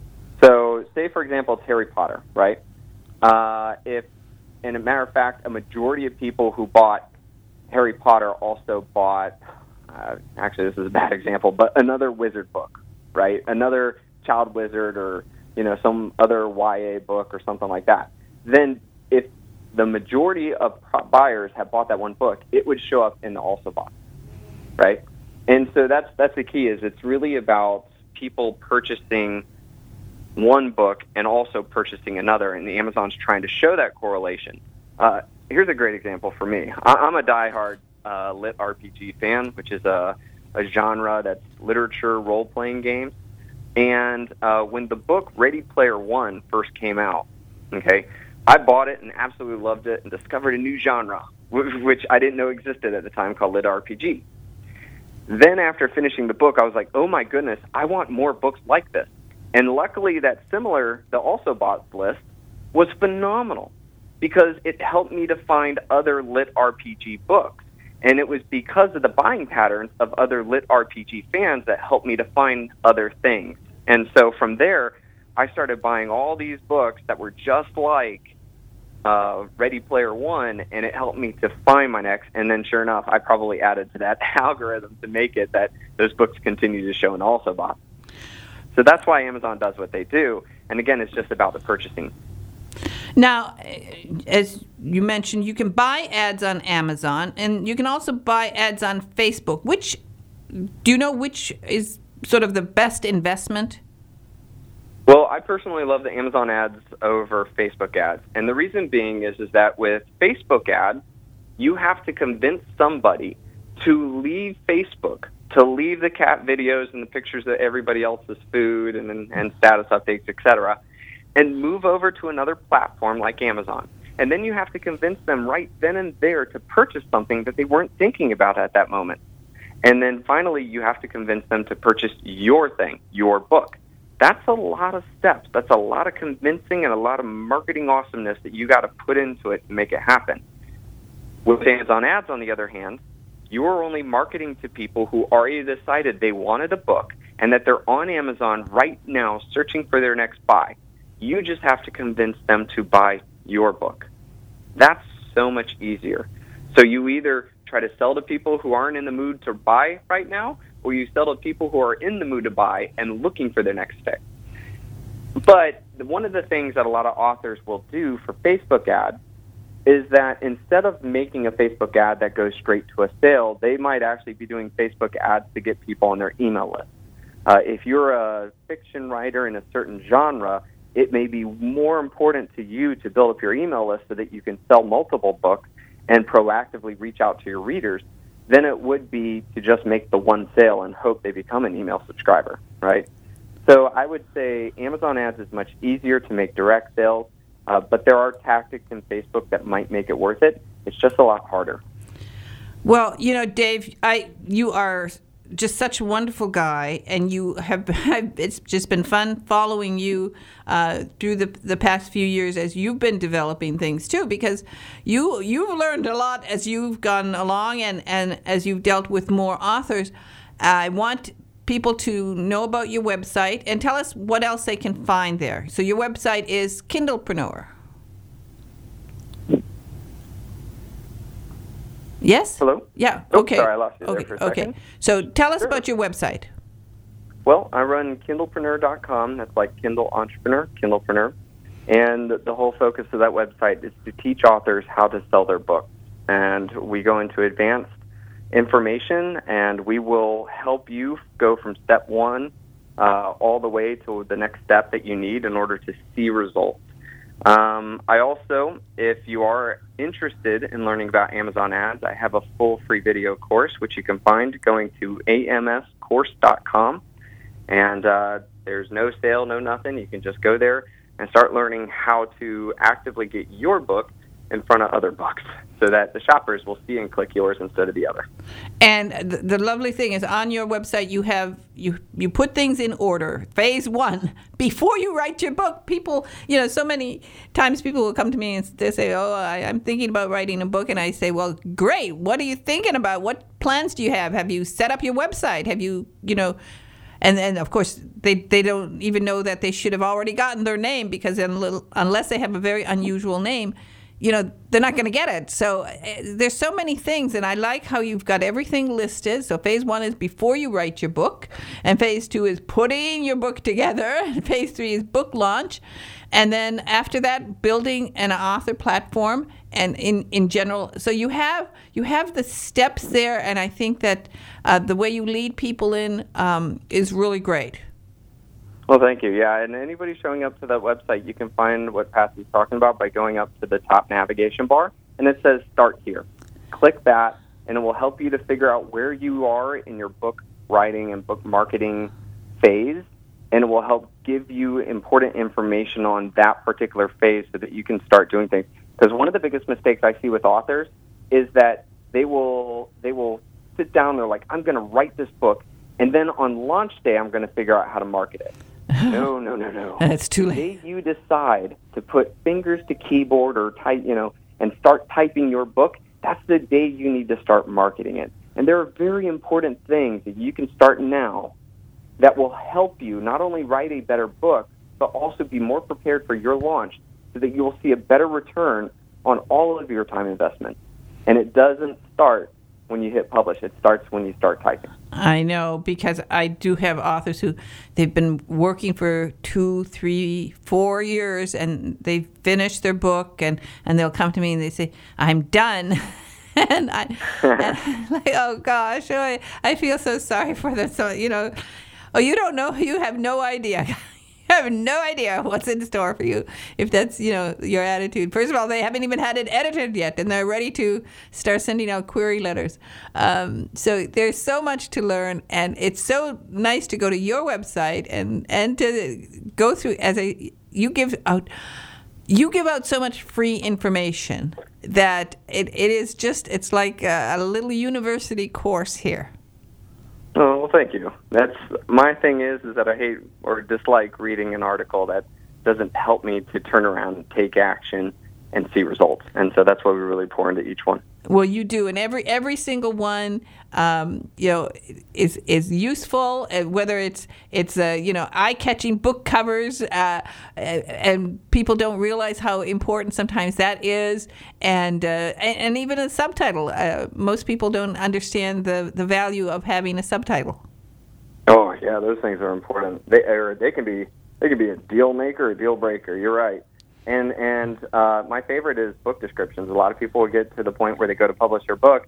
So, say for example, it's Harry Potter, right? Uh, if, and a matter of fact, a majority of people who bought Harry Potter also bought, uh, actually this is a bad example, but another wizard book, right? Another child wizard or, you know, some other Y A book or something like that. Then if the majority of buyers have bought that one book, it would show up in the also bought, right? And so that's that's the key, is it's really about people purchasing one book and also purchasing another, and Amazon's trying to show that correlation. Uh, here's a great example for me. I, I'm a diehard uh, lit R P G fan, which is a, a genre that's literature role-playing games. And uh, when the book Ready Player One first came out, okay, I bought it and absolutely loved it and discovered a new genre, which I didn't know existed at the time, called lit R P G. Then after finishing the book, I was like, oh my goodness, I want more books like this. And luckily that similar, the also bought list, was phenomenal because it helped me to find other lit R P G books. And it was because of the buying patterns of other lit R P G fans that helped me to find other things. And so from there, I started buying all these books that were just like uh, Ready Player One, and it helped me to find my next. And then sure enough, I probably added to that algorithm to make it that those books continue to show in the also bought. So that's why Amazon does what they do. And again, it's just about the purchasing. Now, as you mentioned, you can buy ads on Amazon, and you can also buy ads on Facebook. Which, do you know which is sort of the best investment? Well, I personally love the Amazon ads over Facebook ads. And the reason being is, is that with Facebook ads, you have to convince somebody to leave Facebook, to leave the cat videos and the pictures of everybody else's food and, and, and status updates, et cetera, and move over to another platform like Amazon. And then you have to convince them right then and there to purchase something that they weren't thinking about at that moment. And then finally, you have to convince them to purchase your thing, your book. That's a lot of steps. That's a lot of convincing and a lot of marketing awesomeness that you got to put into it to make it happen. With Amazon ads, on the other hand, you are only marketing to people who already decided they wanted a book and that they're on Amazon right now searching for their next buy. You just have to convince them to buy your book. That's so much easier. So you either try to sell to people who aren't in the mood to buy right now, or you sell to people who are in the mood to buy and looking for their next fix. But one of the things that a lot of authors will do for Facebook ads is that instead of making a Facebook ad that goes straight to a sale, they might actually be doing Facebook ads to get people on their email list. Uh, if you're a fiction writer in a certain genre, it may be more important to you to build up your email list so that you can sell multiple books and proactively reach out to your readers than it would be to just make the one sale and hope they become an email subscriber, right? So I would say Amazon ads is much easier to make direct sales, uh, but there are tactics in Facebook that might make it worth it. It's just a lot harder. Well, you know, Dave, I you are just such a wonderful guy, and you have it's just been fun following you uh, through the the past few years as you've been developing things too, because you you've learned a lot as you've gone along and, and as you've dealt with more authors. I want people to know about your website and tell us what else they can find there. So your website is Kindlepreneur. Yes? Hello? Yeah. Oh, okay. Sorry, I lost you there okay. for a okay. second. So tell us Sure. about your website. Well, I run Kindlepreneur dot com. That's like Kindle Entrepreneur, Kindlepreneur. And the whole focus of that website is to teach authors how to sell their books. And we go into advanced information, and we will help you go from step one uh, all the way to the next step that you need in order to see results. Um, I also, if you are interested in learning about Amazon ads, I have a full free video course, which you can find going to A M S course dot com. And uh, there's no sale, no nothing. You can just go there and start learning how to actively get your book in front of other books so that the shoppers will see and click yours instead of the other. And the, the lovely thing is on your website you have you you put things in order. Phase one, before you write your book, people, you know, so many times people will come to me and they say, oh, I, I'm thinking about writing a book. And I say, well, great. What are you thinking about? What plans do you have? Have you set up your website? Have you, you know, and then, of course, they, they don't even know that they should have already gotten their name because then, unless they have a very unusual name, you know, they're not going to get it. So uh, there's so many things, and I like how you've got everything listed. So phase one is before you write your book, and phase two is putting your book together, and phase three is book launch, and then after that, building an author platform, and in, in general. So you have you have the steps there, and I think that uh, the way you lead people in um, is really great. Well, thank you. Yeah, and anybody showing up to that website, you can find what Patsy's talking about by going up to the top navigation bar, and it says Start Here. Click that, and it will help you to figure out where you are in your book writing and book marketing phase, and it will help give you important information on that particular phase so that you can start doing things. Because one of the biggest mistakes I see with authors is that they will they will sit down, they're like, I'm going to write this book, and then on launch day, I'm going to figure out how to market it. No, no, no, no. And it's too late. The day you decide to put fingers to keyboard or type, you know, and start typing your book, that's the day you need to start marketing it. And there are very important things that you can start now that will help you not only write a better book, but also be more prepared for your launch so that you will see a better return on all of your time investment. And it doesn't start when you hit publish. It starts when you start typing. I know, because I do have authors who they've been working for two, three, four years, and they've finished their book, and, and they'll come to me and they say, I'm done. and, I, and I'm like, oh, gosh, oh, I, I feel so sorry for them. So, you know, oh, you don't know, you have no idea. I have no idea what's in store for you if that's, you know, your attitude. First of all, they haven't even had it edited yet, and they're ready to start sending out query letters. Um, so there's so much to learn, and it's so nice to go to your website and, and to go through as a you give out you give out so much free information that it, it is just it's like a, a little university course here. Oh, well, thank you. That's my thing is is that I hate or dislike reading an article that doesn't help me to turn around and take action and see results. And so that's why we really pour into each one. Well, you do, and every every single one, um, you know, is is useful. And whether it's it's uh, you know eye-catching book covers, uh, and people don't realize how important sometimes that is, and uh, and, and even a subtitle. Uh, most people don't understand the, the value of having a subtitle. Oh yeah, those things are important. They or they can be they can be a deal maker, or a deal breaker. You're right. And and uh, my favorite is book descriptions. A lot of people will get to the point where they go to publish their book,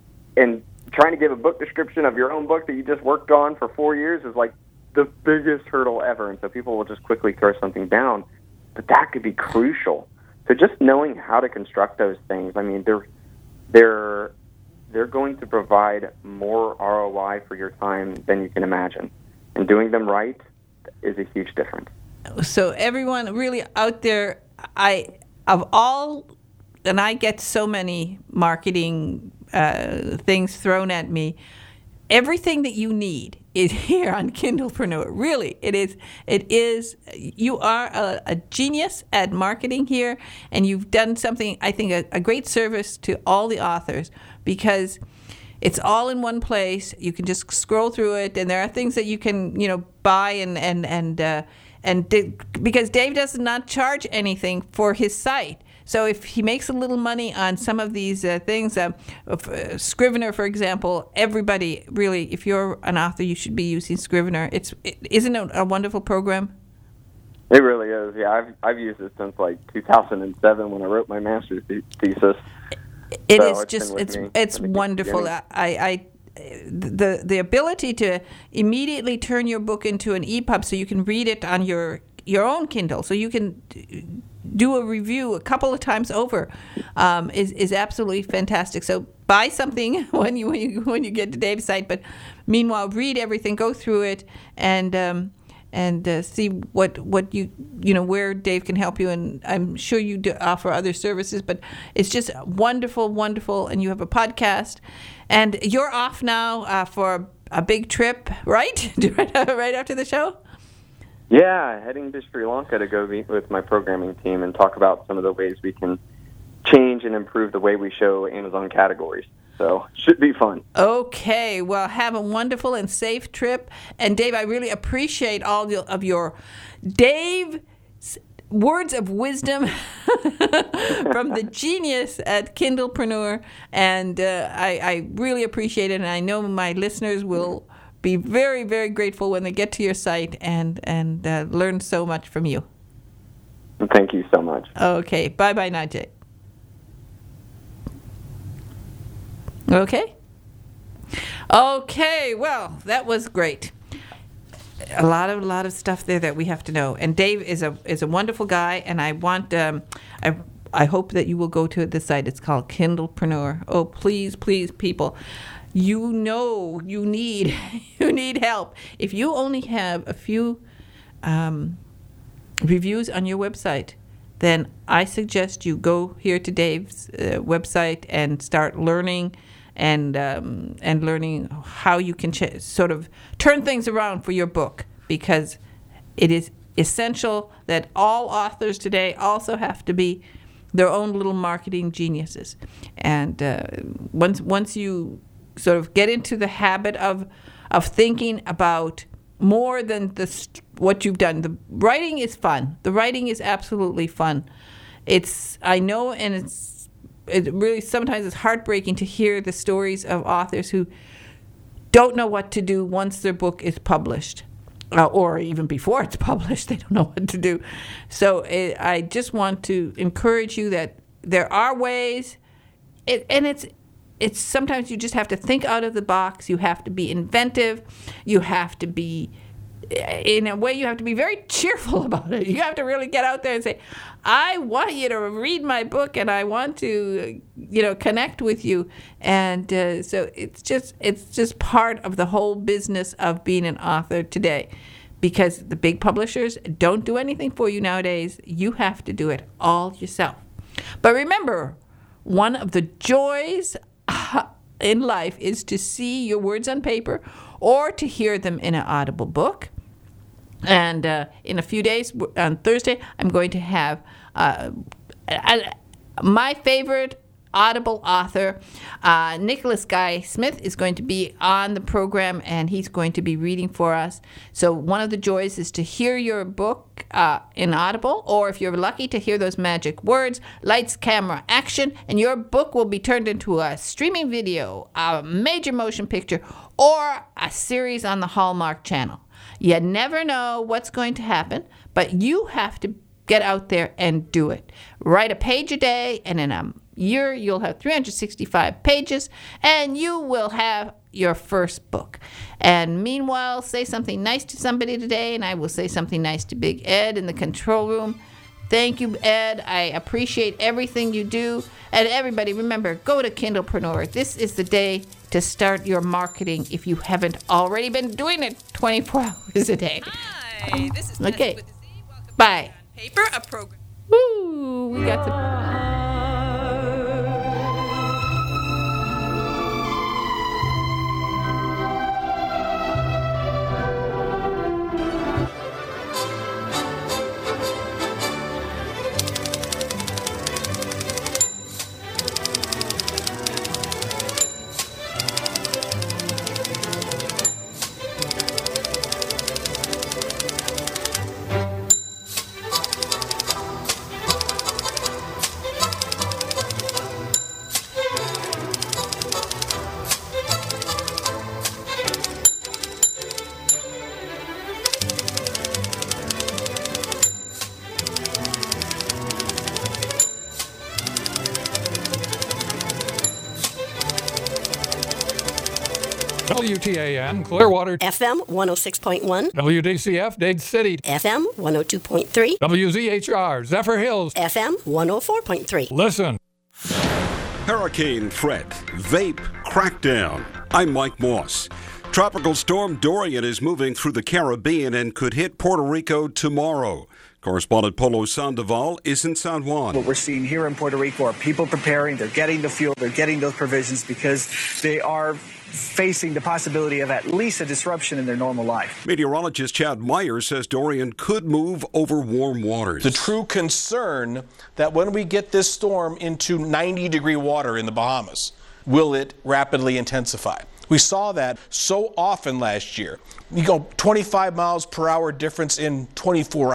and trying to give a book description of your own book that you just worked on for four years is like the biggest hurdle ever. And so people will just quickly throw something down. But that could be crucial. So just knowing how to construct those things, I mean, they're they're they're going to provide more R O I for your time than you can imagine. And doing them right is a huge difference. So everyone really out there, I of all, and I get so many marketing uh, things thrown at me. Everything that you need is here on Kindlepreneur. Really, it is. It is. You are a, a genius at marketing here, and you've done something. I think a, a great service to all the authors because it's all in one place. You can just scroll through it, and there are things that you can, you know, buy and and and. Uh, And D- because Dave does not charge anything for his site. So if he makes a little money on some of these uh, things, uh, uh, Scrivener, for example, everybody really, if you're an author, you should be using Scrivener. It's it, isn't it a wonderful program? It really is. Yeah, I've I've used it since like two thousand seven when I wrote my master's th- thesis. It so is it's just it's me it's wonderful. I. I The the ability to immediately turn your book into an E P U B so you can read it on your your own Kindle, so you can do a review a couple of times over, um, is is absolutely fantastic. So buy something when you when you when you get to Dave's site, but meanwhile read everything, go through it, and um, and uh, see what what you you know where Dave can help you. And I'm sure you do offer other services, but it's just wonderful, wonderful. And you have a podcast, and you're off now uh, for a big trip, right? Right after the show. Yeah, heading to Sri Lanka to go meet with my programming team and talk about some of the ways we can change and improve the way we show Amazon categories. So, should be fun. Okay, well, have a wonderful and safe trip. And Dave, I really appreciate all of your Dave words of wisdom from the genius at Kindlepreneur. And uh, I, I really appreciate it. And I know my listeners will be very, very grateful when they get to your site and, and uh, learn so much from you. Thank you so much. Okay, bye-bye now, Jay. Okay. Okay. Well, that was great. A lot of, lot of stuff there that we have to know. And Dave is a is a wonderful guy. And I want, um, I I hope that you will go to the site. It's called Kindlepreneur. Oh, please, please, people, you know you need you need help. If you only have a few um, reviews on your website, then I suggest you go here to Dave's uh, website and start learning. And um, and learning how you can ch- sort of turn things around for your book, because it is essential that all authors today also have to be their own little marketing geniuses. And uh, once once you sort of get into the habit of of thinking about more than the st- what you've done, the writing is fun. The writing is absolutely fun. It's I know, and it's. It really sometimes it's heartbreaking to hear the stories of authors who don't know what to do once their book is published, uh, or even before it's published, they don't know what to do. So it, I just want to encourage you that there are ways, it, and it's it's sometimes you just have to think out of the box. You have to be inventive. You have to be, in a way, you have to be very cheerful about it. You have to really get out there and say, I want you to read my book, and I want to, you know, connect with you. And uh, so it's just it's just part of the whole business of being an author today, because the big publishers don't do anything for you nowadays. You have to do it all yourself. But remember, one of the joys in life is to see your words on paper or to hear them in an audible book. And uh, in a few days, on Thursday, I'm going to have uh, my favorite Audible author, uh, Nicholas Guy Smith, is going to be on the program, and he's going to be reading for us. So one of the joys is to hear your book uh, in Audible, or if you're lucky, to hear those magic words, lights, camera, action, and your book will be turned into a streaming video, a major motion picture, or a series on the Hallmark Channel. You never know what's going to happen, but you have to get out there and do it. Write a page a day, and in a year you'll have three hundred sixty-five pages, and you will have your first book. And meanwhile, say something nice to somebody today, and I will say something nice to Big Ed in the control room. Thank you, Ed. I appreciate everything you do. And everybody, remember, go to Kindlepreneur. This is the day to start your marketing if you haven't already been doing it twenty-four hours a day. Hi, this is Okay. with the Z. Welcome Bye. to Paper, a program. Woo, we got some... W T A N, Clearwater, F M one oh six point one, W D C F, Dade City, F M one oh two point three, W Z H R, Zephyr Hills, F M one oh four point three. Listen. Hurricane threat, vape crackdown. I'm Mike Moss. Tropical storm Dorian is moving through the Caribbean and could hit Puerto Rico tomorrow. Correspondent Polo Sandoval is in San Juan. What we're seeing here in Puerto Rico are people preparing. They're getting the fuel. They're getting those provisions because they are facing the possibility of at least a disruption in their normal life. Meteorologist Chad Meyer says Dorian could move over warm waters. The true concern that when we get this storm into ninety degree water in the Bahamas, will it rapidly intensify? We saw that so often last year. You go twenty-five miles per hour difference in twenty-four hours.